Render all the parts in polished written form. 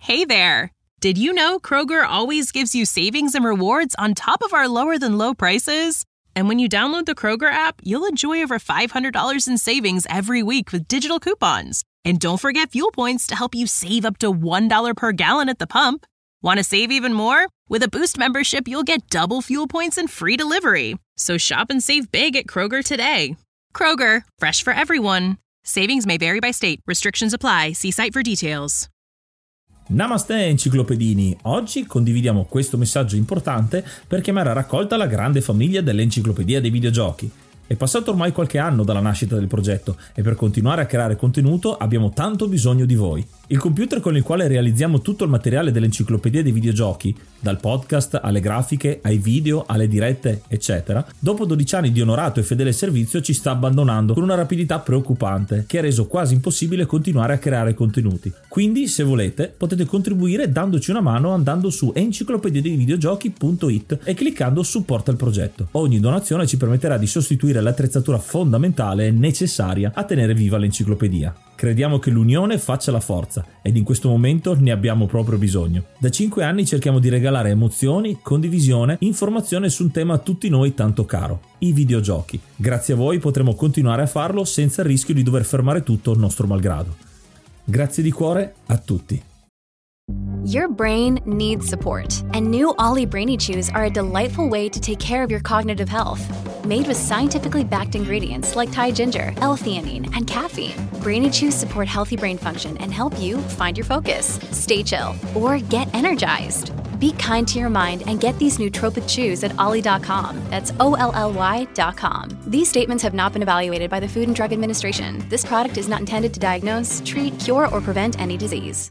Hey there! Did you know Kroger always gives you savings and rewards on top of our lower-than-low prices? And when you download the Kroger app, you'll enjoy over $500 in savings every week with digital coupons. And don't forget fuel points to help you save up to $1 per gallon at the pump. Want to save even more? With a Boost membership, you'll get double fuel points and free delivery. So shop and save big at Kroger today. Kroger, fresh for everyone. Savings may vary by state. Restrictions apply. See site for details. Namaste enciclopedini, oggi condividiamo questo messaggio importante per chiamare a raccolta la grande famiglia dell'Enciclopedia dei Videogiochi. È passato ormai qualche anno dalla nascita del progetto e per continuare a creare contenuto abbiamo tanto bisogno di voi. Il computer con il quale realizziamo tutto il materiale dell'Enciclopedia dei Videogiochi, dal podcast alle grafiche, ai video, alle dirette, eccetera, dopo 12 anni di onorato e fedele servizio ci sta abbandonando con una rapidità preoccupante che ha reso quasi impossibile continuare a creare contenuti. Quindi, se volete, potete contribuire dandoci una mano andando su enciclopediadeivideogiochi.it e cliccando supporta il progetto. Ogni donazione ci permetterà di sostituire l'attrezzatura fondamentale e necessaria a tenere viva l'enciclopedia. Crediamo che l'unione faccia la forza ed in questo momento ne abbiamo proprio bisogno. Da 5 anni cerchiamo di regalare emozioni, condivisione, informazione su un tema a tutti noi tanto caro, i videogiochi. Grazie a voi potremo continuare a farlo senza il rischio di dover fermare tutto nostro malgrado. Grazie di cuore a tutti. Your brain needs support, and new Ollie Brainy Chews are a delightful way to take care of your cognitive health. Made with scientifically backed ingredients like Thai ginger, L-theanine, and caffeine, Brainy Chews support healthy brain function and help you find your focus, stay chill, or get energized. Be kind to your mind and get these nootropic chews at ollie.com. That's OLLY.com. These statements have not been evaluated by the Food and Drug Administration. This product is not intended to diagnose, treat, cure, or prevent any disease.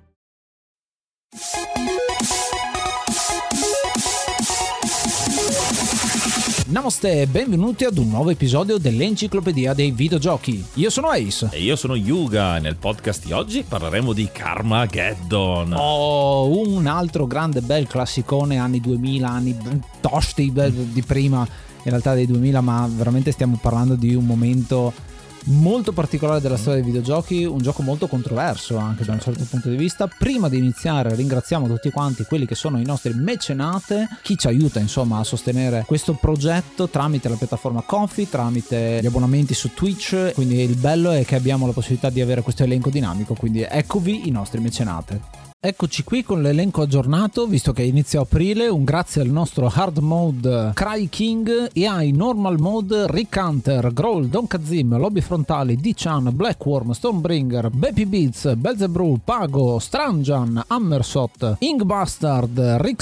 Namaste e benvenuti ad un nuovo episodio dell'Enciclopedia dei Videogiochi. Io sono Ace. E io sono Yuga e nel podcast di oggi parleremo di Carmageddon. Oh, un altro grande bel classicone anni 2000, anni tosti di prima, in realtà dei 2000, ma veramente stiamo parlando di un momento molto particolare della storia dei videogiochi, un gioco molto controverso anche da un certo punto di vista. Prima di iniziare ringraziamo tutti quanti quelli che sono i nostri mecenate, chi ci aiuta insomma a sostenere questo progetto tramite la piattaforma Ko-fi, tramite gli abbonamenti su Twitch, quindi il bello è che abbiamo la possibilità di avere questo elenco dinamico, quindi eccovi i nostri mecenate. Eccoci qui con l'elenco aggiornato, visto che è inizio aprile. Un grazie al nostro hard mode Cry King e ai normal mode Rick Hunter, Growl, Don Kazim, Lobby Frontali, D-Chan, Blackworm, Stormbringer, Baby Beats, Belzebrew, Pago, Stranjan, Hammersot, Inkbastard,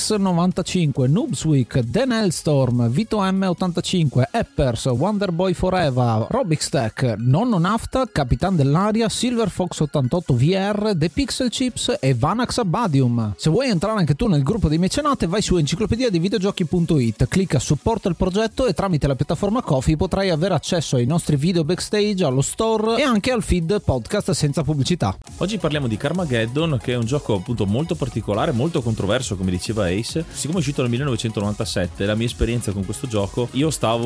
Rix95, Noobsweek, Dan Hellstorm, Vito M85, Eppers, Wonderboy Forever, Robixtech, Nonno Nafta, Capitan dell'Aria, Silver Fox 88 VR, The Pixel Chips e Vanax Abadium. Se vuoi entrare anche tu nel gruppo dei mecenate, vai su enciclopediadeivideogiochi.it, clicca supporta il progetto e tramite la piattaforma Ko-fi potrai avere accesso ai nostri video backstage, allo store e anche al feed podcast senza pubblicità. Oggi parliamo di Carmageddon, che è un gioco appunto molto particolare, molto controverso come diceva Ace. Siccome è uscito nel 1997, la mia esperienza con questo gioco, io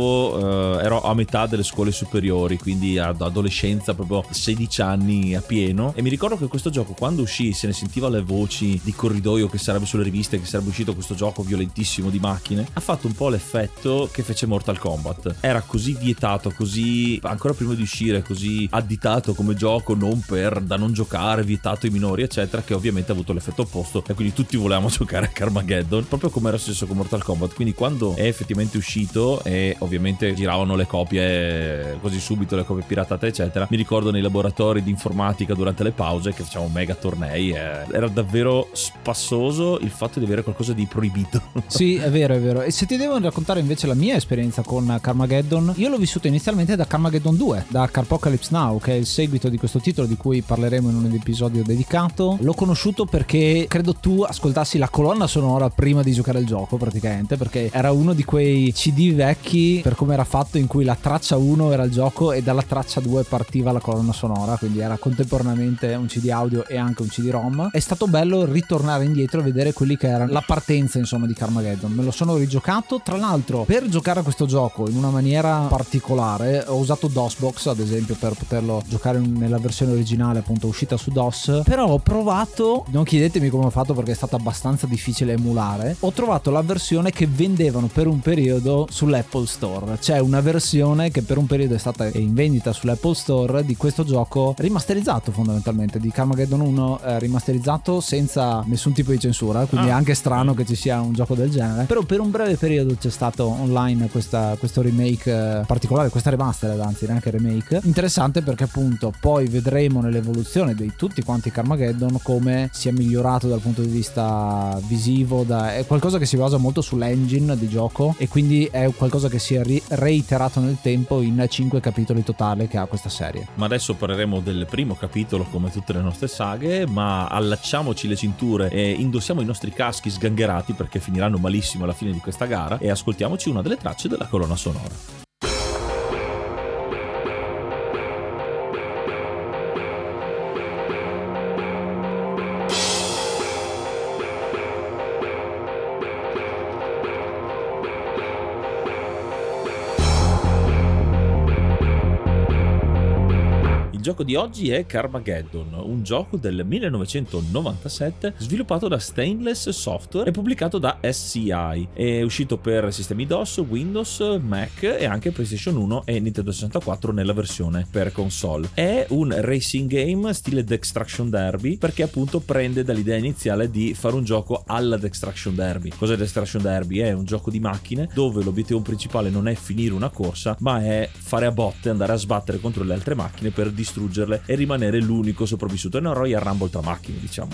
ero a metà delle scuole superiori, quindi ad adolescenza, proprio 16 anni a pieno, e mi ricordo che questo gioco quando uscì se ne sentiva le voci di corridoio che sarebbe sulle riviste, che sarebbe uscito questo gioco violentissimo di macchine. Ha fatto un po' l'effetto che fece Mortal Kombat. Era così vietato, così ancora prima di uscire, così additato come gioco da non giocare, vietato ai minori eccetera, che ovviamente ha avuto l'effetto opposto e quindi tutti volevamo giocare a Carmageddon, proprio come era successo con Mortal Kombat. Quindi quando è effettivamente uscito e ovviamente giravano le copie così subito, le copie piratate eccetera, mi ricordo nei laboratori di informatica durante le pause che facevamo mega tornei, era davvero spassoso il fatto di avere qualcosa di proibito. Sì, è vero, è vero. E se ti devo raccontare invece la mia esperienza con Carmageddon, io l'ho vissuto inizialmente da Carmageddon 2, da Carpocalypse Now, che è il seguito di questo titolo di cui parleremo in un episodio dedicato. L'ho conosciuto perché credo tu ascoltassi la colonna sonora prima di giocare al gioco praticamente, perché era uno di quei CD vecchi per come era fatto, in cui la traccia 1 era il gioco e dalla traccia 2 partiva la colonna sonora, quindi era contemporaneamente un CD audio e anche un CD-ROM. È stato stato bello ritornare indietro e vedere quelli che erano la partenza insomma di Carmageddon. Me lo sono rigiocato, tra l'altro per giocare a questo gioco in una maniera particolare ho usato DOSBox ad esempio per poterlo giocare nella versione originale appunto uscita su DOS, però ho provato, non chiedetemi come ho fatto perché è stato abbastanza difficile emulare, ho trovato la versione che vendevano per un periodo sull'Apple Store. C'è una versione che per un periodo è stata in vendita sull'Apple Store di questo gioco rimasterizzato, fondamentalmente di Carmageddon 1 rimasterizzato senza nessun tipo di censura, quindi è anche strano che ci sia un gioco del genere. Però per un breve periodo c'è stato online questo remake particolare, questa remastered, anzi neanche remake, interessante perché appunto poi vedremo nell'evoluzione di tutti quanti Carmageddon come si è migliorato dal punto di vista visivo, è qualcosa che si basa molto sull'engine di gioco e quindi è qualcosa che si è reiterato nel tempo in 5 capitoli totali che ha questa serie. Ma adesso parleremo del primo capitolo come tutte le nostre saghe, ma allacciamoci le cinture e indossiamo i nostri caschi sgangherati perché finiranno malissimo alla fine di questa gara e ascoltiamoci una delle tracce della colonna sonora. Il gioco di oggi è Carmageddon, un gioco del 1997 sviluppato da Stainless Software e pubblicato da SCI. È uscito per sistemi DOS, Windows, Mac e anche PlayStation 1 e Nintendo 64 nella versione per console. È un racing game stile Destruction Derby perché appunto prende dall'idea iniziale di fare un gioco alla Destruction Derby. Cos'è Destruction Derby? È un gioco di macchine dove l'obiettivo principale non è finire una corsa ma è fare a botte, andare a sbattere contro le altre macchine per distruggerle e rimanere l'unico sopravvissuto. È una Royal Rumble tra macchine, diciamo.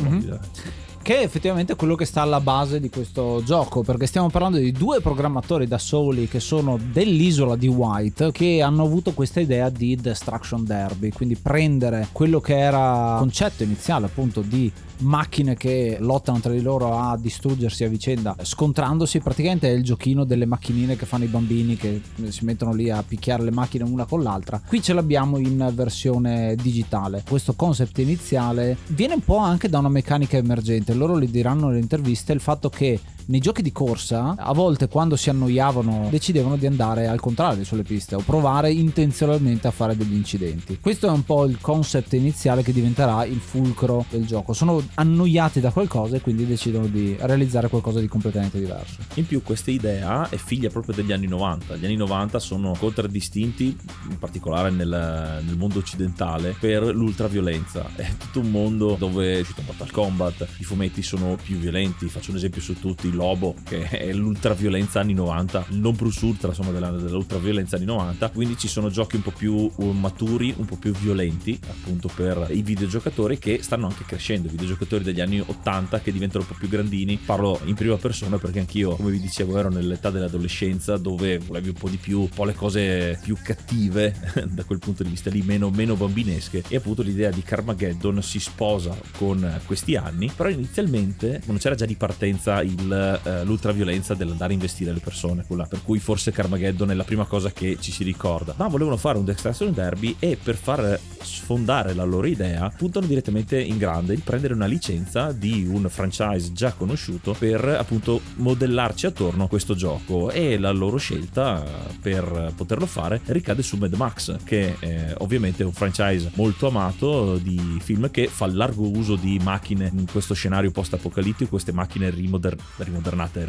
Che è effettivamente quello che sta alla base di questo gioco, perché stiamo parlando di due programmatori da soli che sono dell'isola di White che hanno avuto questa idea di Destruction Derby, quindi prendere quello che era il concetto iniziale appunto di macchine che lottano tra di loro a distruggersi a vicenda scontrandosi. Praticamente è il giochino delle macchinine che fanno i bambini che si mettono lì a picchiare le macchine una con l'altra. Qui ce l'abbiamo in versione digitale. Questo concept iniziale viene un po' anche da una meccanica emergente. Loro li diranno nelle interviste il fatto che nei giochi di corsa a volte quando si annoiavano decidevano di andare al contrario sulle piste o provare intenzionalmente a fare degli incidenti. Questo è un po' il concept iniziale che diventerà il fulcro del gioco. Sono annoiati da qualcosa e quindi decidono di realizzare qualcosa di completamente diverso. In più questa idea è figlia proprio degli anni 90. Gli anni 90 sono contraddistinti in particolare nel mondo occidentale per l'ultraviolenza. È tutto un mondo dove è uscito Mortal Kombat, i fumetti sono più violenti. Faccio un esempio su tutti: Lobo, che è l'ultraviolenza anni 90, il non plus ultra insomma dell'ultraviolenza anni 90. Quindi ci sono giochi un po' più maturi, un po' più violenti appunto per i videogiocatori che stanno anche crescendo, i videogiocatori degli anni 80 che diventano un po' più grandini. Parlo in prima persona perché anch'io, come vi dicevo, ero nell'età dell'adolescenza dove volevi un po' di più, un po' le cose più cattive da quel punto di vista lì, meno bambinesche, e appunto l'idea di Carmageddon si sposa con questi anni. Però inizialmente non c'era già di partenza l'ultraviolenza dell'andare a investire le persone, quella per cui forse Carmageddon è la prima cosa che ci si ricorda. Ma volevano fare un Destruction Derby e per far sfondare la loro idea puntano direttamente in grande di prendere una licenza di un franchise già conosciuto per appunto modellarci attorno a questo gioco, e la loro scelta per poterlo fare ricade su Mad Max, che ovviamente è un franchise molto amato di film che fa largo uso di macchine in questo scenario post-apocalittico, queste macchine rimodernate,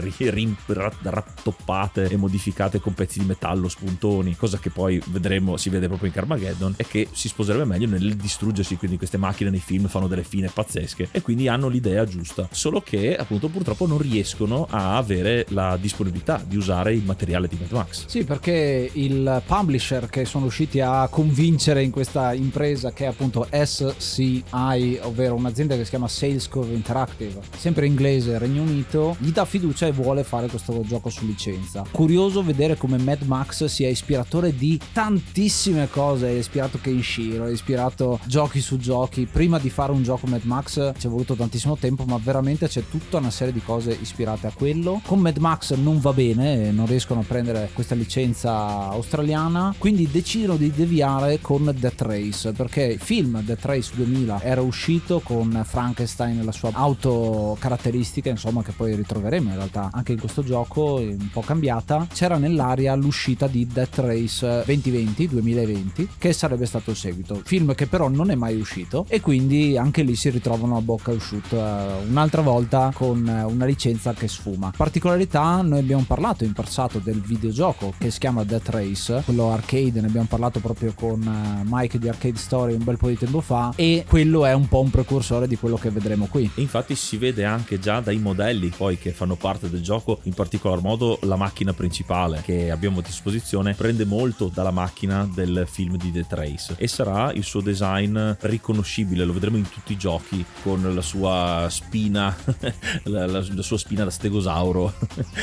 rattoppate e modificate con pezzi di metallo, spuntoni, cosa che poi vedremo, si vede proprio in Carmageddon, e che si sposerebbe meglio nel distruggersi. Quindi queste macchine nei film fanno delle fine pazzesche e quindi hanno l'idea giusta, solo che appunto purtroppo non riescono a avere la disponibilità di usare il materiale di Mad Max. Sì, perché il publisher che sono riusciti a convincere in questa impresa, che è appunto SCI, ovvero un'azienda che si chiama Sales Cove Interactive, sempre inglese, Regno Unito, gli dà fiducia e vuole fare questo gioco su licenza. Curioso vedere come Mad Max sia ispiratore di tantissime cose. È ispirato Kenshiro, è ispirato giochi su giochi. Prima di fare un gioco Mad Max ci è voluto tantissimo tempo, ma veramente c'è tutta una serie di cose ispirate a quello. Con Mad Max non va bene, non riescono a prendere questa licenza australiana, quindi decidono di deviare con Death Race, perché il film Death Race 2000 era uscito con Frankenstein e la sua auto caratteristica, insomma, che poi ritroveremo in realtà anche in questo gioco, un po' cambiata. C'era nell'aria l'uscita di Death Race 2020, che sarebbe stato il seguito, film che però non è mai uscito, e quindi anche lì si ritrovano a bocca asciutta un'altra volta con una licenza che sfuma. Particolarità, noi abbiamo parlato in passato del videogioco che si chiama Death Race, quello arcade, ne abbiamo parlato proprio con Mike di Arcade Story un bel po' di tempo fa, e quello è un po' un precursore di quello che vedremo qui. E infatti si vede anche già dai modelli poi che fanno parte del gioco, in particolar modo la macchina principale che abbiamo a disposizione prende molto dalla macchina del film di Death Race e sarà il suo design riconoscibile, lo vedremo in tutti i giochi con la sua spina la sua spina da stegosauro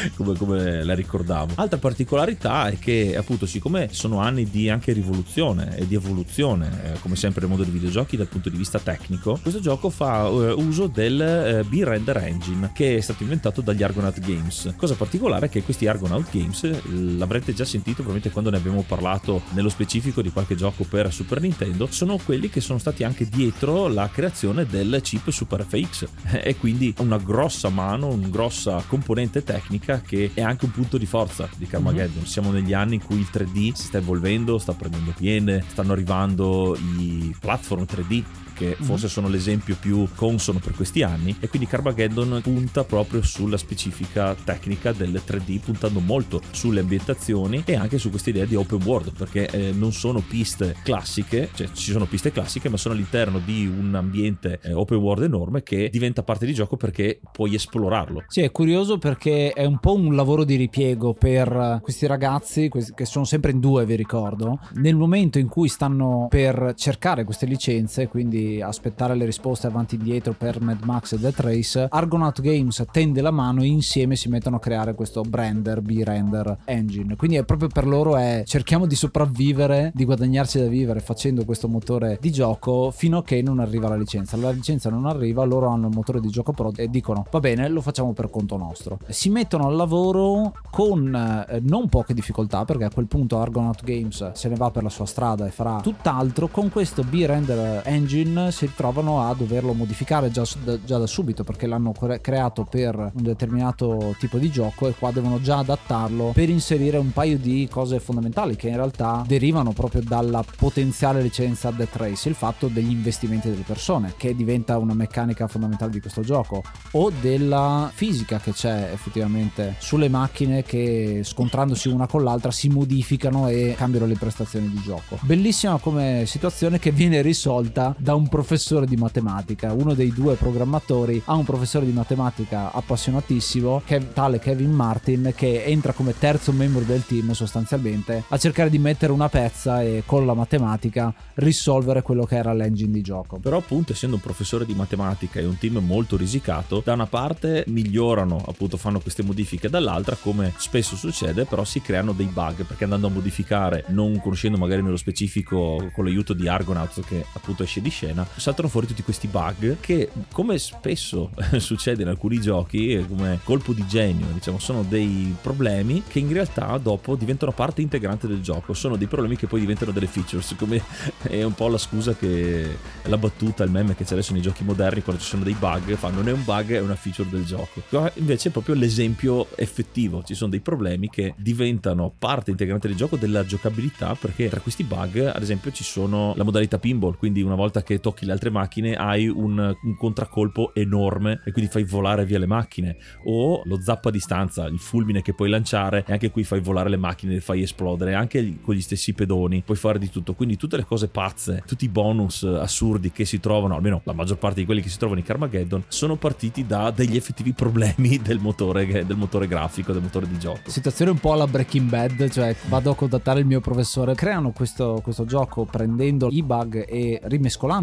come la ricordiamo. Altra particolarità è che appunto, siccome sono anni di anche rivoluzione e di evoluzione come sempre nel mondo dei videogiochi dal punto di vista tecnico, questo gioco fa uso del B-Render Engine che è stato inventato dagli Argonaut Games. Cosa particolare è che questi Argonaut Games l'avrete già sentito probabilmente quando ne abbiamo parlato nello specifico di qualche gioco per Super Nintendo, sono quelli che sono stati anche dietro la creazione del chip Super FX e quindi una grossa mano, una grossa componente tecnica che è anche un punto di forza di Carmageddon. Siamo negli anni in cui il 3D si sta evolvendo, sta prendendo piede, stanno arrivando i platform 3D che forse sono l'esempio più consono per questi anni, e quindi Carmageddon punta proprio sulla specifica tecnica del 3D, puntando molto sulle ambientazioni e anche su questa idea di open world, perché non sono piste classiche, cioè ci sono piste classiche ma sono all'interno di un ambiente open world enorme che diventa parte di gioco perché puoi esplorarlo. Sì, è curioso perché è un po' un lavoro di ripiego per questi ragazzi che sono sempre in due, vi ricordo, nel momento in cui stanno per cercare queste licenze, quindi aspettare le risposte avanti e indietro per Mad Max e Death Race. Argonaut Games tende la mano e insieme si mettono a creare questo B-Render Engine, quindi è proprio per loro è cerchiamo di sopravvivere, di guadagnarci da vivere facendo questo motore di gioco fino a che non arriva la licenza non arriva, loro hanno il motore di gioco pro e dicono va bene, lo facciamo per conto nostro. Si mettono al lavoro con non poche difficoltà, perché a quel punto Argonaut Games se ne va per la sua strada e farà tutt'altro. Con questo B-Render Engine si ritrovano a doverlo modificare già da subito, perché l'hanno creato per un determinato tipo di gioco e qua devono già adattarlo per inserire un paio di cose fondamentali che in realtà derivano proprio dalla potenziale licenza Death Race, il fatto degli investimenti delle persone, che diventa una meccanica fondamentale di questo gioco, o della fisica che c'è effettivamente sulle macchine che scontrandosi una con l'altra si modificano e cambiano le prestazioni di gioco. Bellissima come situazione che viene risolta da un professore di matematica. Uno dei due programmatori ha un professore di matematica appassionatissimo, che è tale Kevin Martin, che entra come terzo membro del team sostanzialmente a cercare di mettere una pezza e con la matematica risolvere quello che era l'engine di gioco. Però appunto, essendo un professore di matematica e un team molto risicato, da una parte migliorano, appunto fanno queste modifiche, dall'altra, come spesso succede, però si creano dei bug, perché andando a modificare, non conoscendo magari nello specifico con l'aiuto di Argonauts che appunto esce di scena, saltano fuori tutti questi bug che, come spesso succede in alcuni giochi, come colpo di genio, diciamo, sono dei problemi che in realtà dopo diventano parte integrante del gioco, sono dei problemi che poi diventano delle features, come è un po' la scusa, che la battuta, il meme che c'è adesso nei giochi moderni, quando ci sono dei bug, non è un bug, è una feature del gioco. Qua invece è proprio l'esempio effettivo, ci sono dei problemi che diventano parte integrante del gioco, della giocabilità, perché tra questi bug ad esempio ci sono la modalità pinball, quindi una volta che tocchi le altre macchine hai un contraccolpo enorme e quindi fai volare via le macchine, o lo zappo a distanza, il fulmine che puoi lanciare, e anche qui fai volare le macchine, le fai esplodere, anche con gli stessi pedoni puoi fare di tutto, quindi tutte le cose pazze, tutti i bonus assurdi che si trovano, almeno la maggior parte di quelli che si trovano in Carmageddon, sono partiti da degli effettivi problemi del motore grafico, del motore di gioco. Situazione un po' alla Breaking Bad, cioè vado a contattare il mio professore. Creano questo gioco prendendo i bug e rimescolando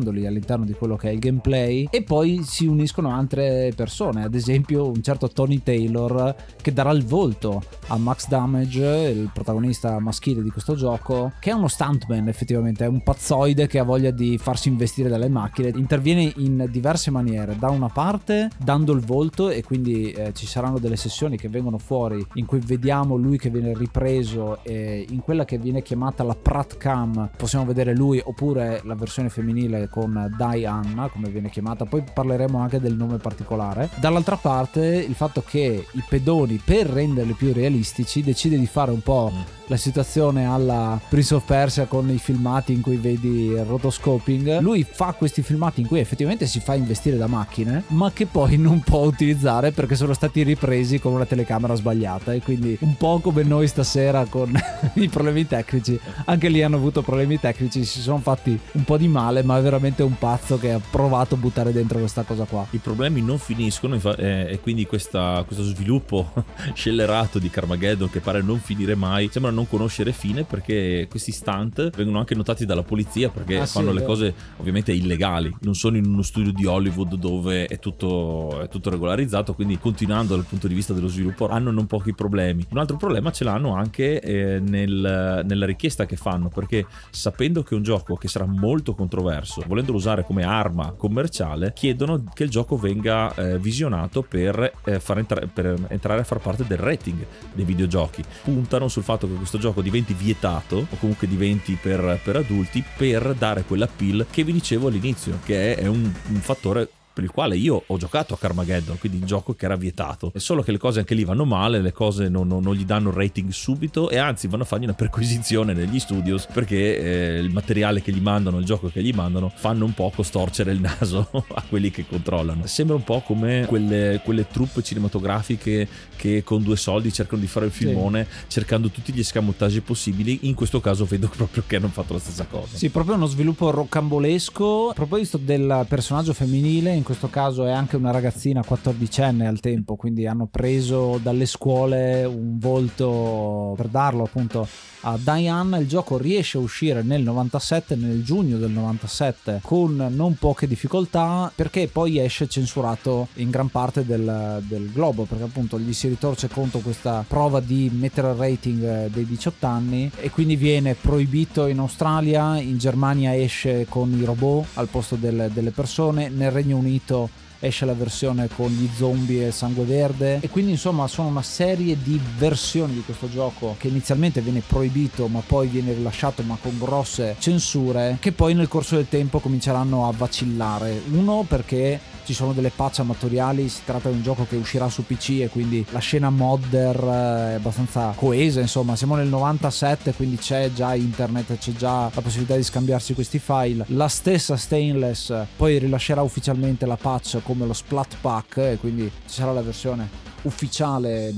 inserendoli all'interno di quello che è il gameplay, e poi si uniscono altre persone, ad esempio un certo Tony Taylor che darà il volto a Max Damage, il protagonista maschile di questo gioco, che è uno stuntman, effettivamente è un pazzoide che ha voglia di farsi investire dalle macchine. Interviene in diverse maniere, da una parte dando il volto, e quindi ci saranno delle sessioni che vengono fuori in cui vediamo lui che viene ripreso, e in quella che viene chiamata la Pratt Cam possiamo vedere lui, oppure la versione femminile con Diana come viene chiamata, poi parleremo anche del nome particolare. Dall'altra parte il fatto che i pedoni, per renderli più realistici, decide di fare un po' la situazione alla Prince of Persia con i filmati in cui vedi il rotoscoping. Lui fa questi filmati in cui effettivamente si fa investire da macchine, ma che poi non può utilizzare perché sono stati ripresi con una telecamera sbagliata, e quindi un po' come noi stasera con i problemi tecnici, anche lì hanno avuto problemi tecnici, si sono fatti un po' di male, ma è veramente un pazzo che ha provato a buttare dentro questa cosa qua. I problemi non finiscono, e quindi questo sviluppo scellerato di Carmageddon, che pare non finire mai, sembra non conoscere fine, perché questi stunt vengono anche notati dalla polizia, perché fanno le cose ovviamente illegali, non sono in uno studio di Hollywood dove è tutto regolarizzato, quindi continuando dal punto di vista dello sviluppo hanno non pochi problemi. Un altro problema ce l'hanno anche nella richiesta che fanno, perché sapendo che è un gioco che sarà molto controverso, volendolo usare come arma commerciale, chiedono che il gioco venga visionato per entrare a far parte del rating dei videogiochi. Puntano sul fatto che questo gioco diventi vietato, o comunque diventi per adulti, per dare quell'appeal che vi dicevo all'inizio, che è un fattore per il quale io ho giocato a Carmageddon, quindi un gioco che era vietato. È solo che le cose anche lì vanno male, le cose non gli danno il rating subito, e anzi vanno a fargli una perquisizione negli studios, perché il materiale che gli mandano, il gioco che gli mandano, fanno un po' storcere il naso a quelli che controllano. Sembra un po' come quelle troupe cinematografiche che con 2 soldi cercano di fare il filmone, cercando tutti gli escamotage possibili. In questo caso vedo proprio che hanno fatto la stessa cosa. Sì, proprio uno sviluppo rocambolesco. A proposito del personaggio femminile, in questo caso è anche una ragazzina 14enne al tempo, quindi hanno preso dalle scuole un volto per darlo appunto a Diane. Il gioco riesce a uscire nel giugno del 97 con non poche difficoltà, perché poi esce censurato in gran parte del globo, perché appunto gli si ritorce contro questa prova di mettere il rating dei 18 anni, e quindi viene proibito in Australia. In Germania esce con i robot al posto delle persone, nel Regno Unito esce la versione con gli zombie e sangue verde, e quindi insomma sono una serie di versioni di questo gioco che inizialmente viene proibito, ma poi viene rilasciato, ma con grosse censure, che poi nel corso del tempo cominceranno a vacillare. Uno, perché ci sono delle patch amatoriali, si tratta di un gioco che uscirà su PC, e quindi la scena modder è abbastanza coesa, insomma siamo nel 97, quindi c'è già internet, c'è già la possibilità di scambiarsi questi file. La stessa Stainless poi rilascerà ufficialmente la patch come lo Splat Pack, e quindi ci sarà la versione ufficiale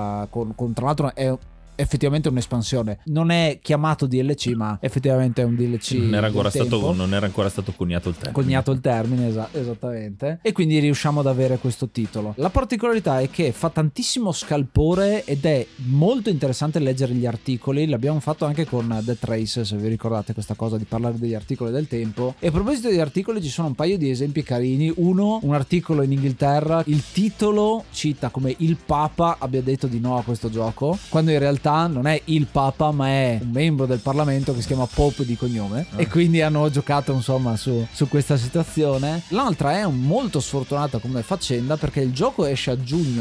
con tra l'altro è effettivamente un'espansione, non è chiamato DLC, ma effettivamente è un DLC. Non era ancora stato coniato il termine. Esattamente, e quindi riusciamo ad avere questo titolo. La particolarità è che fa tantissimo scalpore ed è molto interessante leggere gli articoli. L'abbiamo fatto anche con Death Race, se vi ricordate questa cosa di parlare degli articoli del tempo. E a proposito degli articoli ci sono un paio di esempi carini. Uno, un articolo in Inghilterra, il titolo cita come il Papa abbia detto di no a questo gioco, quando in realtà non è il Papa, ma è un membro del Parlamento che si chiama Pope di cognome, e quindi hanno giocato insomma su questa situazione. L'altra è molto sfortunata come faccenda, perché il gioco esce a giugno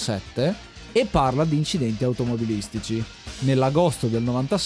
97 e parla di incidenti automobilistici. Nell'agosto del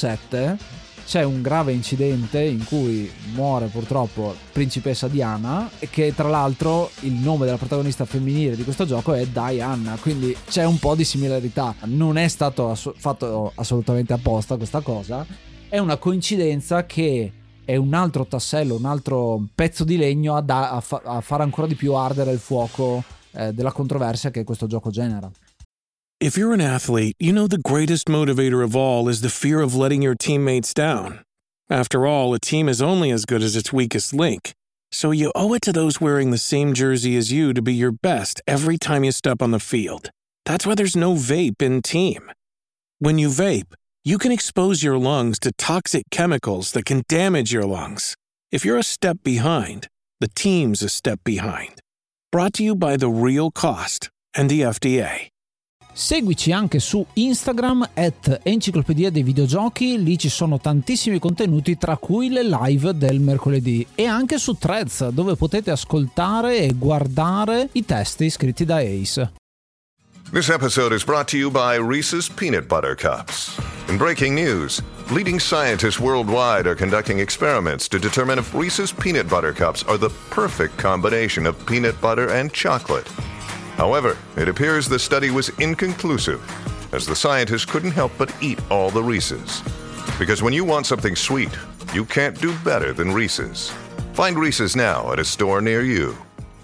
97 c'è un grave incidente in cui muore purtroppo principessa Diana, e che tra l'altro il nome della protagonista femminile di questo gioco è Diana, quindi c'è un po' di similarità. Non è stato fatto assolutamente apposta questa cosa, è una coincidenza che è un altro tassello, un altro pezzo di legno a fare ancora di più ardere il fuoco della controversia che questo gioco genera. If you're an athlete, you know the greatest motivator of all is the fear of letting your teammates down. After all, a team is only as good as its weakest link. So you owe it to those wearing the same jersey as you to be your best every time you step on the field. That's why there's no vape in team. When you vape, you can expose your lungs to toxic chemicals that can damage your lungs. If you're a step behind, the team's a step behind. Brought to you by The Real Cost and the FDA. Seguici anche su Instagram @enciclopedia dei videogiochi, lì ci sono tantissimi contenuti tra cui le live del mercoledì, e anche su Threads dove potete ascoltare e guardare i testi scritti da Ace. This episode is brought to you by Reese's Peanut Butter Cups. In breaking news, leading scientists worldwide are conducting experiments to determine if Reese's Peanut Butter Cups are the perfect combination of peanut butter and chocolate. However, it appears the study was inconclusive, as the scientists couldn't help but eat all the Reese's. Because when you want something sweet, you can't do better than Reese's. Find Reese's now at a store near you.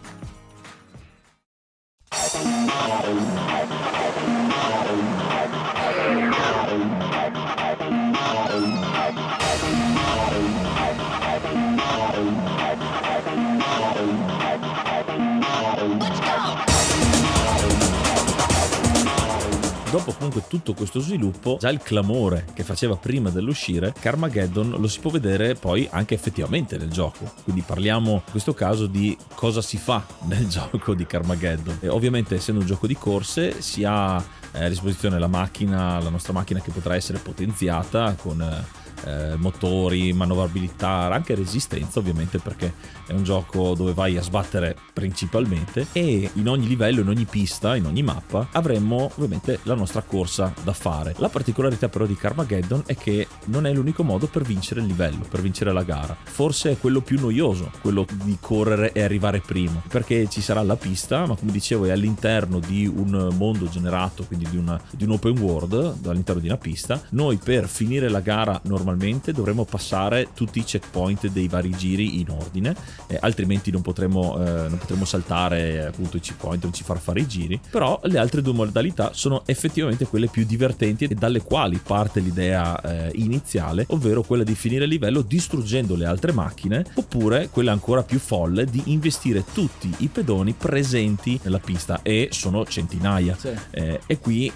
Dopo comunque tutto questo sviluppo, già il clamore che faceva prima dell'uscire, Carmageddon lo si può vedere poi anche effettivamente nel gioco. Quindi parliamo in questo caso di cosa si fa nel gioco di Carmageddon. E ovviamente, essendo un gioco di corse, si ha a disposizione la nostra macchina, che potrà essere potenziata con motori, manovrabilità, anche resistenza, ovviamente, perché è un gioco dove vai a sbattere principalmente, e in ogni livello, in ogni pista, in ogni mappa avremmo ovviamente la nostra corsa da fare. La particolarità però di Carmageddon è che non è l'unico modo per vincere il livello, per vincere la gara. Forse è quello più noioso, quello di correre e arrivare primo, perché ci sarà la pista, ma come dicevo è all'interno di un mondo generato, quindi di un open world all'interno di una pista. Noi per finire la gara normalmente dovremo passare tutti i checkpoint dei vari giri in ordine, altrimenti non potremo saltare appunto i checkpoint, non ci far fare i giri. Però le altre due modalità sono effettivamente quelle più divertenti e dalle quali parte l'idea iniziale, ovvero quella di finire il livello distruggendo le altre macchine, oppure quella ancora più folle di investire tutti i pedoni presenti nella pista, e sono centinaia. Sì. E qui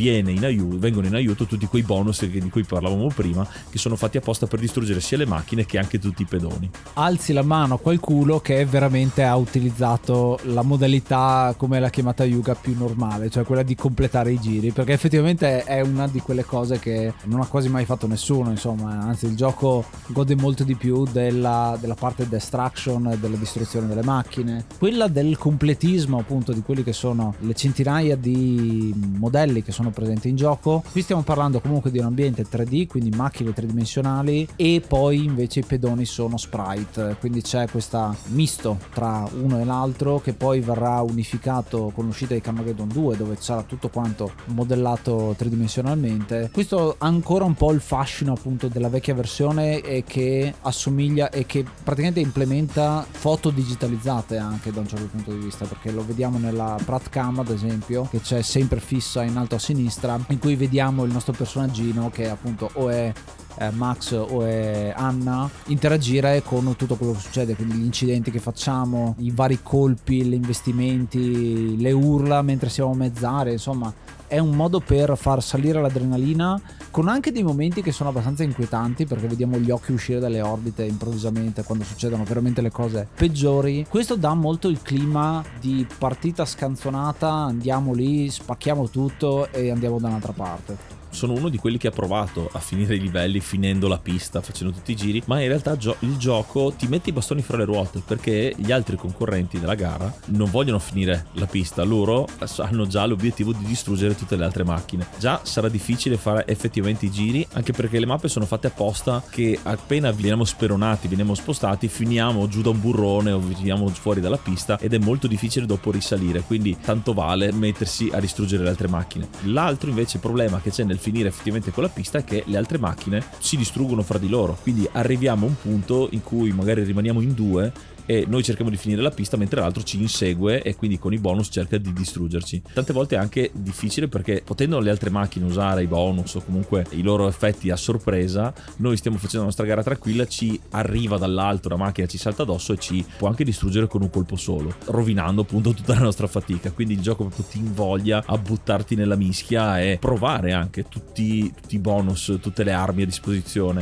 vengono in aiuto tutti quei bonus di cui parlavamo prima, che sono fatti apposta per distruggere sia le macchine che anche tutti i pedoni. Alzi la mano a qualcuno che veramente ha utilizzato la modalità, come l'ha chiamata Yuga, più normale, cioè quella di completare i giri, perché effettivamente è una di quelle cose che non ha quasi mai fatto nessuno, insomma. Anzi, il gioco gode molto di più della parte destruction, della distruzione delle macchine, quella del completismo appunto di quelli che sono le centinaia di modelli che sono presenti in gioco. Qui stiamo parlando comunque di un ambiente 3D, quindi macchine tridimensionali, e poi invece i pedoni sono sprite, quindi c'è questo misto tra uno e l'altro che poi verrà unificato con l'uscita di Carmageddon 2, dove sarà tutto quanto modellato tridimensionalmente. Questo ha ancora un po' il fascino appunto della vecchia versione, e che assomiglia e che praticamente implementa foto digitalizzate anche da un certo punto di vista, perché lo vediamo nella Pratcam ad esempio, che c'è sempre fissa in alto a sinistra, in cui vediamo il nostro personaggino, che appunto o è Max o è Anna, interagire con tutto quello che succede, quindi gli incidenti che facciamo, i vari colpi, gli investimenti, le urla mentre siamo a mezz'aria. Insomma, è un modo per far salire l'adrenalina, con anche dei momenti che sono abbastanza inquietanti, perché vediamo gli occhi uscire dalle orbite improvvisamente quando succedono veramente le cose peggiori. Questo dà molto il clima di partita scanzonata, andiamo lì, spacchiamo tutto e andiamo da un'altra parte. Sono uno di quelli che ha provato a finire i livelli finendo la pista, facendo tutti i giri, ma in realtà il gioco ti mette i bastoni fra le ruote, perché gli altri concorrenti della gara non vogliono finire la pista, loro hanno già l'obiettivo di distruggere tutte le altre macchine. Già sarà difficile fare effettivamente i giri, anche perché le mappe sono fatte apposta che appena veniamo speronati, veniamo spostati, finiamo giù da un burrone o finiamo fuori dalla pista, ed è molto difficile dopo risalire, quindi tanto vale mettersi a distruggere le altre macchine. L'altro invece problema che c'è nel finire effettivamente con la pista è che le altre macchine si distruggono fra di loro, quindi arriviamo a un punto in cui magari rimaniamo in due e noi cerchiamo di finire la pista mentre l'altro ci insegue e quindi con i bonus cerca di distruggerci. Tante volte è anche difficile perché, potendo le altre macchine usare i bonus o comunque i loro effetti a sorpresa, noi stiamo facendo la nostra gara tranquilla, ci arriva dall'alto una macchina, ci salta addosso e ci può anche distruggere con un colpo solo, rovinando appunto tutta la nostra fatica. Quindi il gioco proprio ti invoglia a buttarti nella mischia e provare anche tutti i bonus, tutte le armi a disposizione.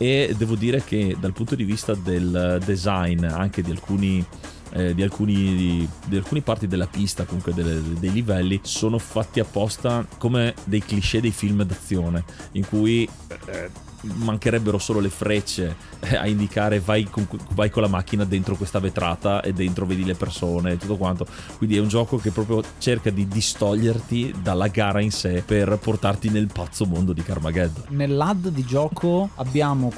e devo dire che dal punto di vista del design anche di alcuni parti della pista, comunque dei livelli, sono fatti apposta come dei cliché dei film d'azione in cui mancherebbero solo le frecce a indicare vai con la macchina dentro questa vetrata e dentro vedi le persone e tutto quanto. Quindi è un gioco che proprio cerca di distoglierti dalla gara in sé per portarti nel pazzo mondo di Carmageddon. Nell'HUD di gioco abbiamo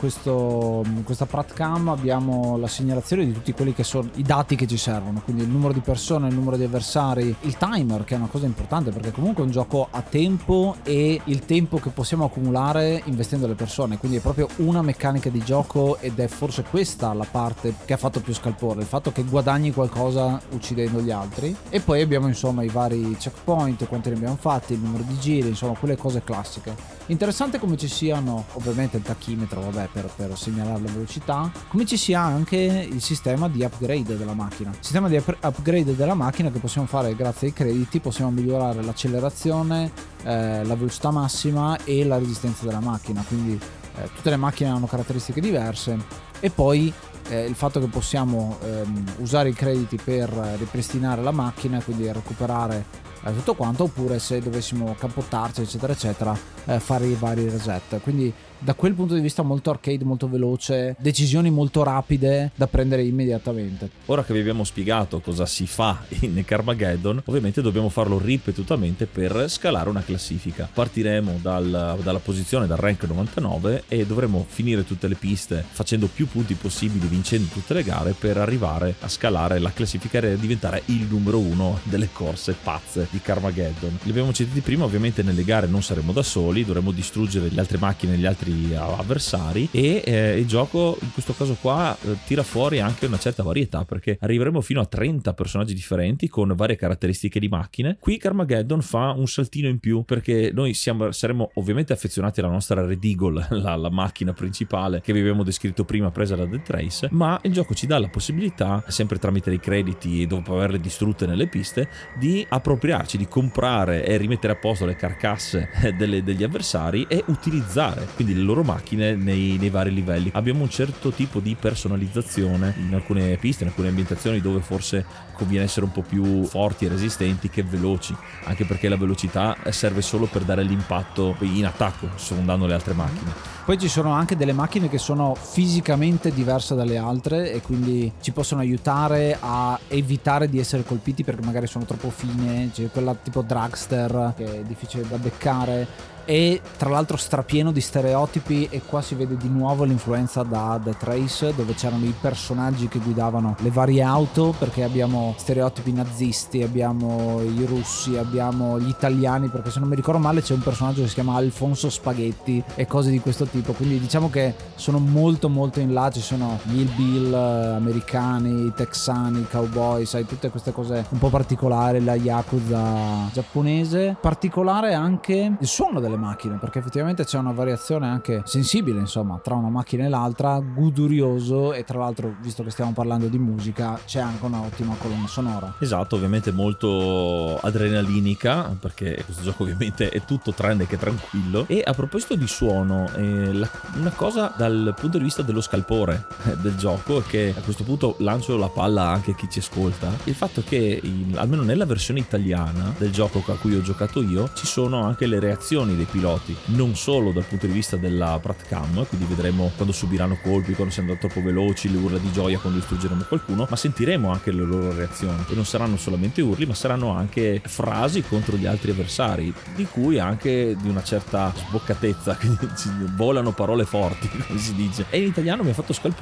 questa Pratcam, abbiamo la segnalazione di tutti quelli che sono i dati che ci servono, quindi il numero di persone, il numero di avversari, il timer, che è una cosa importante perché comunque è un gioco a tempo, e il tempo che possiamo accumulare investendo le persone. Quindi è proprio una meccanica di gioco, ed è forse questa la parte che ha fatto più scalpore, il fatto che guadagni qualcosa uccidendo gli altri. E poi abbiamo insomma i vari checkpoint, quanti ne abbiamo fatti, il numero di giri, insomma quelle cose classiche. Interessante come ci siano ovviamente il tachimetro, vabbè, per segnalare la velocità, come ci sia anche il sistema di upgrade della macchina. Il sistema di upgrade della macchina che possiamo fare grazie ai crediti, possiamo migliorare l'accelerazione, la velocità massima e la resistenza della macchina, quindi tutte le macchine hanno caratteristiche diverse. E poi il fatto che possiamo usare i crediti per ripristinare la macchina, quindi recuperare tutto quanto, oppure se dovessimo cappottarci eccetera eccetera, fare i vari reset. Quindi da quel punto di vista molto arcade, molto veloce, decisioni molto rapide da prendere immediatamente. Ora che vi abbiamo spiegato cosa si fa in Carmageddon, ovviamente dobbiamo farlo ripetutamente per scalare una classifica. Partiremo dalla posizione, dal rank 99, e dovremo finire tutte le piste facendo più punti possibili, vincendo tutte le gare, per arrivare a scalare la classifica e diventare il numero 1 delle corse pazze di Carmageddon. Li abbiamo citati prima, ovviamente nelle gare non saremo da soli, dovremo distruggere le altre macchine e gli altri avversari, e il gioco in questo caso qua tira fuori anche una certa varietà, perché arriveremo fino a 30 personaggi differenti con varie caratteristiche di macchine. Qui Carmageddon fa un saltino in più, perché noi saremo ovviamente affezionati alla nostra Red Eagle, la macchina principale che vi abbiamo descritto prima, presa da Death Race, ma il gioco ci dà la possibilità, sempre tramite i crediti e dopo averle distrutte nelle piste, di appropriarci, di comprare e rimettere a posto le carcasse degli avversari e utilizzare quindi le loro macchine nei vari livelli. Abbiamo un certo tipo di personalizzazione in alcune piste, in alcune ambientazioni dove forse conviene essere un po' più forti e resistenti che veloci, anche perché la velocità serve solo per dare l'impatto in attacco, sfondando le altre macchine. Poi ci sono anche delle macchine che sono fisicamente diverse dalle altre e quindi ci possono aiutare a evitare di essere colpiti perché magari sono troppo fine. C'è quella tipo dragster che è difficile da beccare, e tra l'altro strapieno di stereotipi, e qua si vede di nuovo l'influenza da Death Race, dove c'erano i personaggi che guidavano le varie auto, perché abbiamo stereotipi nazisti, abbiamo i russi, abbiamo gli italiani, perché se non mi ricordo male c'è un personaggio che si chiama Alfonso Spaghetti e cose di questo tipo. Quindi diciamo che sono molto molto in là, ci sono gli hillbill americani, i texani, i cowboy, sai, tutte queste cose un po' particolari, la yakuza giapponese. Particolare anche il suono delle macchine, perché effettivamente c'è una variazione anche sensibile, insomma, tra una macchina e l'altra, godurioso, e tra l'altro, visto che stiamo parlando di musica, c'è anche un'ottima colonna sonora. Esatto, ovviamente molto adrenalinica, perché questo gioco ovviamente è tutto tranne che tranquillo. E a proposito di suono, una cosa dal punto di vista dello scalpore del gioco, che a questo punto lancio la palla anche a chi ci ascolta, il fatto che almeno nella versione italiana del gioco a cui ho giocato io ci sono anche le reazioni dei piloti, non solo dal punto di vista della Pratcam, quindi vedremo quando subiranno colpi, quando siamo troppo veloci, le urla di gioia quando distruggeremo qualcuno, ma sentiremo anche le loro reazioni, e non saranno solamente urli, ma saranno anche frasi contro gli altri avversari, di cui anche di una certa sboccatezza, quindi volano parole forti, come si dice. E in italiano mi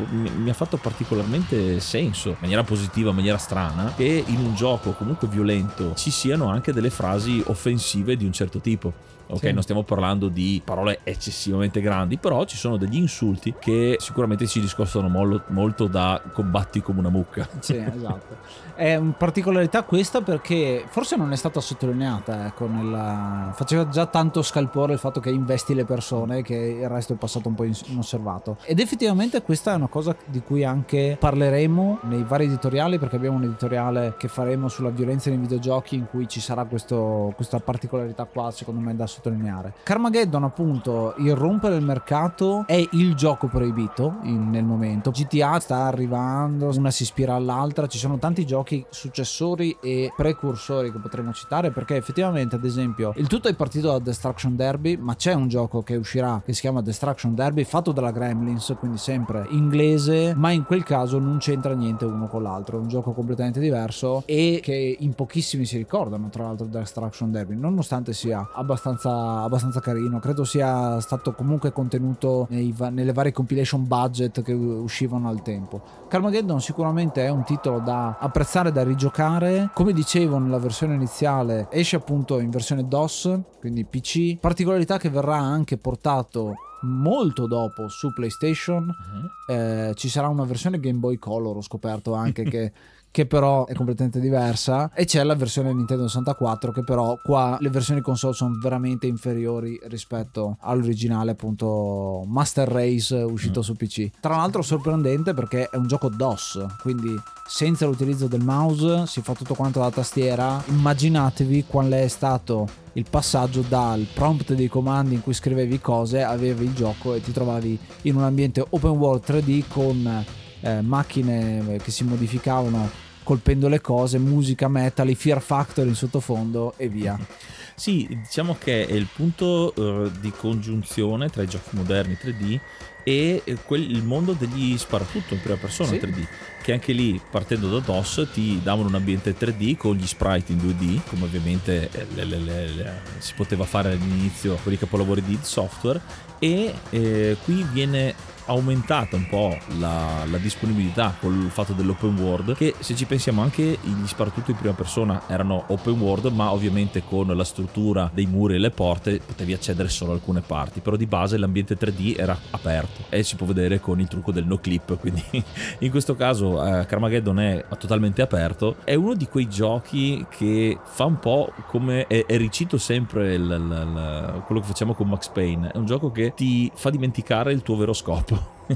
ha fatto particolarmente senso, in maniera positiva, in maniera strana, che in un gioco comunque violento ci siano anche delle frasi offensive di un certo tipo. Ok, sì. Non stiamo parlando di parole eccessivamente grandi, però ci sono degli insulti che sicuramente ci discostano molto da combatti come una mucca. Sì, esatto. È una particolarità questa, perché forse non è stata sottolineata, ecco, faceva già tanto scalpore il fatto che investi le persone, che il resto è passato un po' inosservato. Ed effettivamente questa è una cosa di cui anche parleremo nei vari editoriali, perché abbiamo un editoriale che faremo sulla violenza nei videogiochi in cui ci sarà questa particolarità qua, secondo me, da sottolineare. giocare. Carmageddon, appunto, irrompere il mercato, è il gioco proibito nel momento. GTA sta arrivando, una si ispira all'altra, ci sono tanti giochi successori e precursori che potremmo citare, perché effettivamente, ad esempio, il tutto è partito da Destruction Derby, ma c'è un gioco che uscirà che si chiama Destruction Derby, fatto dalla Gremlins, quindi sempre inglese, ma in quel caso non c'entra niente uno con l'altro, è un gioco completamente diverso e che in pochissimi si ricordano, tra l'altro, Destruction Derby, nonostante sia abbastanza carino. Credo sia stato comunque contenuto nelle varie compilation budget che uscivano al tempo. Carmageddon sicuramente è un titolo da apprezzare, da rigiocare. Come dicevo, nella versione iniziale esce appunto in versione DOS, quindi PC, particolarità che verrà anche portato molto dopo su PlayStation. Ci sarà una versione Game Boy Color, ho scoperto anche che però è completamente diversa, e c'è la versione Nintendo 64, che però qua le versioni console sono veramente inferiori rispetto all'originale, appunto Master Race uscito su PC. Tra l'altro sorprendente perché è un gioco DOS, quindi senza l'utilizzo del mouse si fa tutto quanto dalla tastiera. Immaginatevi qual è stato il passaggio dal prompt dei comandi in cui scrivevi cose, avevi il gioco e ti trovavi in un ambiente open world 3D con macchine che si modificavano colpendo le cose, musica metal, i Fear Factory in sottofondo e via. Sì, diciamo che è il punto di congiunzione tra i giochi moderni 3D e il mondo degli sparatutto in prima persona, sì, 3D, che anche lì, partendo da DOS, ti davano un ambiente 3D con gli sprite in 2D, come ovviamente si poteva fare all'inizio con i capolavori di id Software, e qui viene aumentata un po' la disponibilità col fatto dell'open world, che se ci pensiamo anche gli sparatutto in prima persona erano open world, ma ovviamente con la struttura dei muri e le porte potevi accedere solo a alcune parti, però di base l'ambiente 3D era aperto e si può vedere con il trucco del no clip, quindi in questo caso Carmageddon è totalmente aperto. È uno di quei giochi che fa un po' come è ricito sempre quello che facciamo con Max Payne, è un gioco che ti fa dimenticare il tuo vero scopo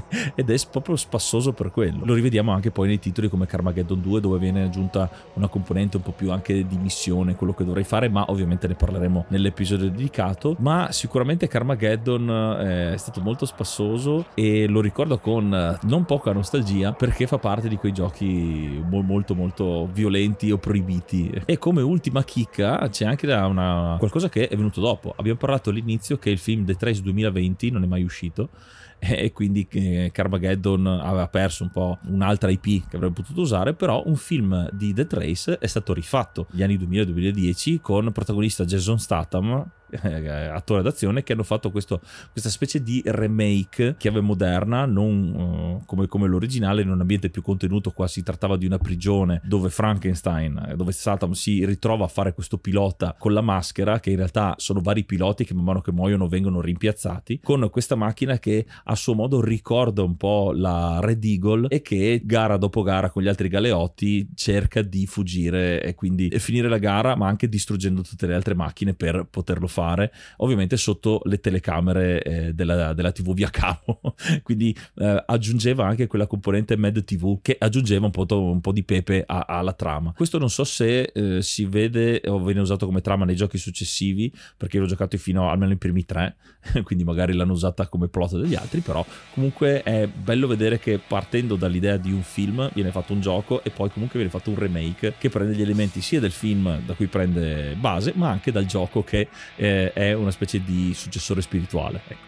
ed è proprio spassoso per quello. Lo rivediamo anche poi nei titoli come Carmageddon 2, dove viene aggiunta una componente un po' più anche di missione, quello che dovrei fare, ma ovviamente ne parleremo nell'episodio dedicato. Ma sicuramente Carmageddon è stato molto spassoso e lo ricordo con non poca nostalgia, perché fa parte di quei giochi molto molto violenti o proibiti. E come ultima chicca c'è anche qualcosa che è venuto dopo. Abbiamo parlato all'inizio che il film The Trace 2020 non è mai uscito, e quindi Carmageddon aveva perso un po' un'altra IP che avrebbe potuto usare, però un film di The Trace è stato rifatto negli anni 2000-2010 con protagonista Jason Statham, attore d'azione, che hanno fatto questa specie di remake chiave moderna, non come l'originale, in un ambiente più contenuto. Qua si trattava di una prigione dove Frankenstein, dove Statham si ritrova a fare questo pilota con la maschera, che in realtà sono vari piloti che man mano che muoiono vengono rimpiazzati, con questa macchina che a suo modo ricorda un po' la Red Eagle e che gara dopo gara con gli altri galeotti cerca di fuggire e quindi finire la gara, ma anche distruggendo tutte le altre macchine per poterlo fare, ovviamente sotto le telecamere della TV via cavo. Quindi aggiungeva anche quella componente Mad TV che aggiungeva un po' di pepe alla trama. Questo non so se si vede o viene usato come trama nei giochi successivi, perché l'ho giocato fino almeno i primi 3, quindi magari l'hanno usata come plot degli altri, però comunque è bello vedere che partendo dall'idea di un film viene fatto un gioco e poi comunque viene fatto un remake che prende gli elementi sia del film da cui prende base, ma anche dal gioco che è una specie di successore spirituale, ecco.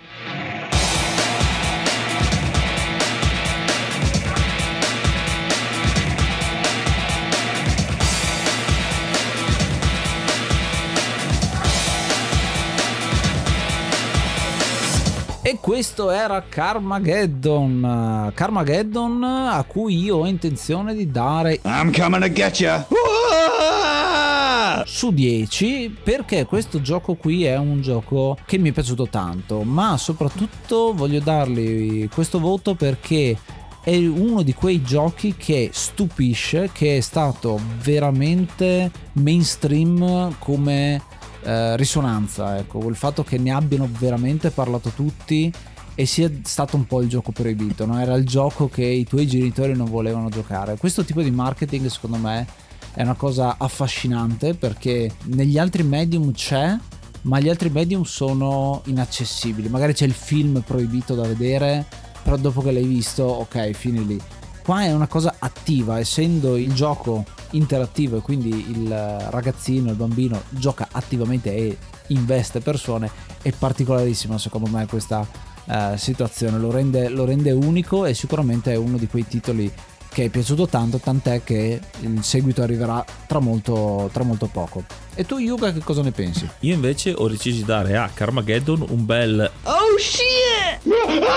E questo era Carmageddon a cui io ho intenzione di dare I'm coming to get ya! su 10, perché questo gioco qui è un gioco che mi è piaciuto tanto, ma soprattutto voglio dargli questo voto perché è uno di quei giochi che stupisce, che è stato veramente mainstream come risonanza, ecco, il fatto che ne abbiano veramente parlato tutti e sia stato un po' il gioco proibito, no? Era il gioco che i tuoi genitori non volevano giocare. Questo tipo di marketing secondo me è una cosa affascinante, perché negli altri medium c'è, ma gli altri medium sono inaccessibili. Magari c'è il film proibito da vedere, però dopo che l'hai visto, ok, fini lì. Qua è una cosa attiva, essendo il gioco interattivo e quindi il ragazzino, il bambino gioca attivamente e investe persone, è particolarissima secondo me questa situazione, lo rende unico e sicuramente è uno di quei titoli che è piaciuto tanto, tant'è che il seguito arriverà tra molto poco. E tu, Yuga, che cosa ne pensi? Io invece ho deciso di dare a Carmageddon un bel oh shit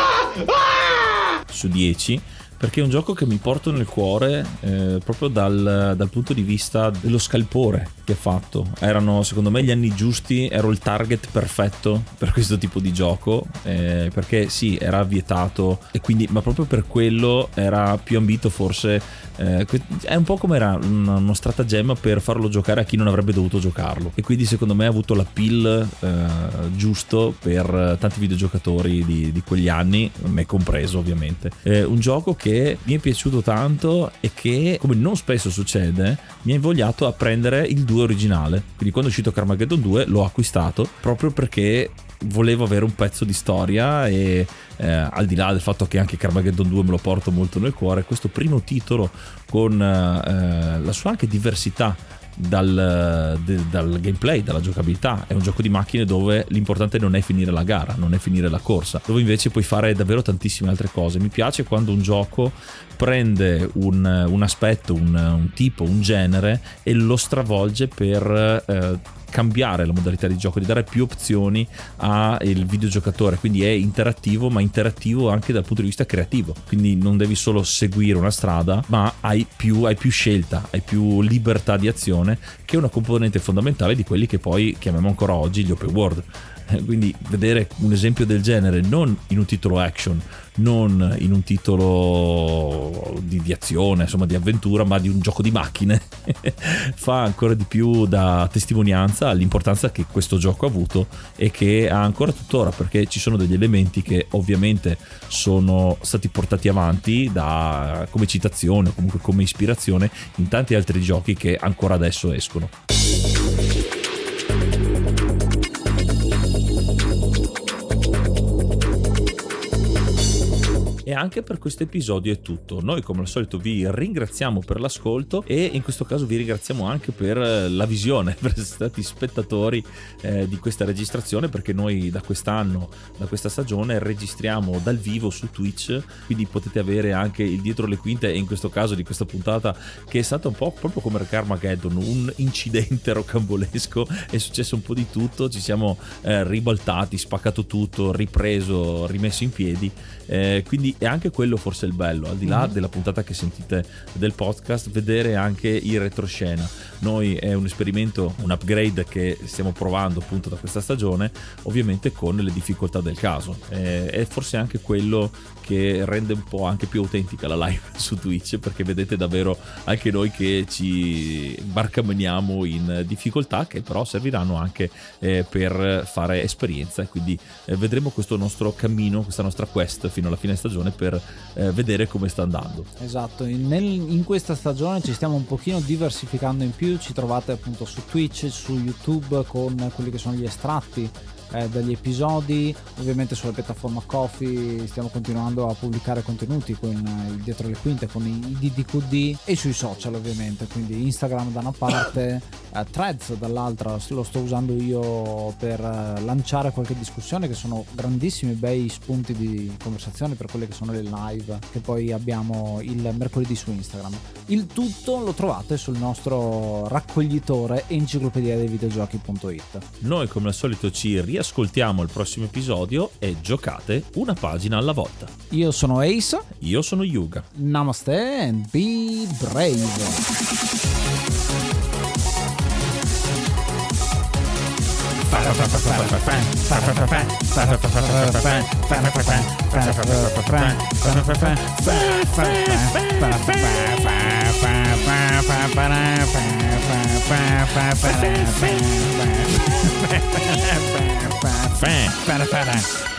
su 10, perché è un gioco che mi porto nel cuore proprio dal punto di vista dello scalpore che ha fatto. Erano secondo me gli anni giusti, ero il target perfetto per questo tipo di gioco, perché sì, era vietato e quindi, ma proprio per quello era più ambito forse. È un po' come era uno stratagemma per farlo giocare a chi non avrebbe dovuto giocarlo, e quindi secondo me ha avuto l'appeal giusto per tanti videogiocatori di quegli anni, me compreso ovviamente. Un gioco che mi è piaciuto tanto e che, come non spesso succede, mi ha invogliato a prendere il 2 originale. Quindi quando è uscito Carmageddon 2 l'ho acquistato proprio perché volevo avere un pezzo di storia e al di là del fatto che anche Carmageddon 2 me lo porto molto nel cuore, questo primo titolo con la sua anche diversità dal gameplay, dalla giocabilità, è un gioco di macchine dove l'importante non è finire la gara, non è finire la corsa, dove invece puoi fare davvero tantissime altre cose. Mi piace quando un gioco prende un aspetto, un tipo, un genere e lo stravolge per cambiare la modalità di gioco, di dare più opzioni al videogiocatore, quindi è interattivo, ma interattivo anche dal punto di vista creativo, quindi non devi solo seguire una strada, ma hai più scelta, hai più libertà di azione, che è una componente fondamentale di quelli che poi chiamiamo ancora oggi gli open world. Quindi vedere un esempio del genere non in un titolo action, non in un titolo di azione, insomma di avventura, ma di un gioco di macchine fa ancora di più da testimonianza all'importanza che questo gioco ha avuto e che ha ancora tuttora, perché ci sono degli elementi che ovviamente sono stati portati avanti come citazione o comunque come ispirazione in tanti altri giochi che ancora adesso escono. E anche per questo episodio è tutto. Noi come al solito vi ringraziamo per l'ascolto e in questo caso vi ringraziamo anche per la visione, per essere stati spettatori di questa registrazione, perché noi da quest'anno, da questa stagione registriamo dal vivo su Twitch, quindi potete avere anche il dietro le quinte, e in questo caso di questa puntata che è stata un po' proprio come Carmageddon, un incidente rocambolesco, è successo un po' di tutto, ci siamo ribaltati, spaccato tutto, ripreso, rimesso in piedi, quindi è anche quello forse il bello, al di là della puntata che sentite del podcast, vedere anche il retroscena. Noi è un esperimento, un upgrade che stiamo provando appunto da questa stagione, ovviamente con le difficoltà del caso, è forse anche quello che rende un po' anche più autentica la live su Twitch, perché vedete davvero anche noi che ci barcameniamo in difficoltà che però serviranno anche per fare esperienza, e quindi vedremo questo nostro cammino, questa nostra quest fino alla fine stagione per vedere come sta andando. Esatto, in questa stagione ci stiamo un pochino diversificando in più, ci trovate appunto su Twitch, su YouTube con quelli che sono gli estratti degli episodi, ovviamente sulla piattaforma Ko-fi stiamo continuando a pubblicare contenuti con il dietro le quinte, con i DDQD, e sui social ovviamente, quindi Instagram da una parte, Threads dall'altra, lo sto usando io per lanciare qualche discussione, che sono grandissimi bei spunti di conversazione per quelle che sono le live che poi abbiamo il mercoledì su Instagram. Il tutto lo trovate sul nostro raccoglitore enciclopedia dei videogiochi.it. Noi come al solito ci riascoltiamo il prossimo episodio e giocate una pagina alla volta. Io sono Ace. Io sono Yuga. Namaste and be brave. Fan.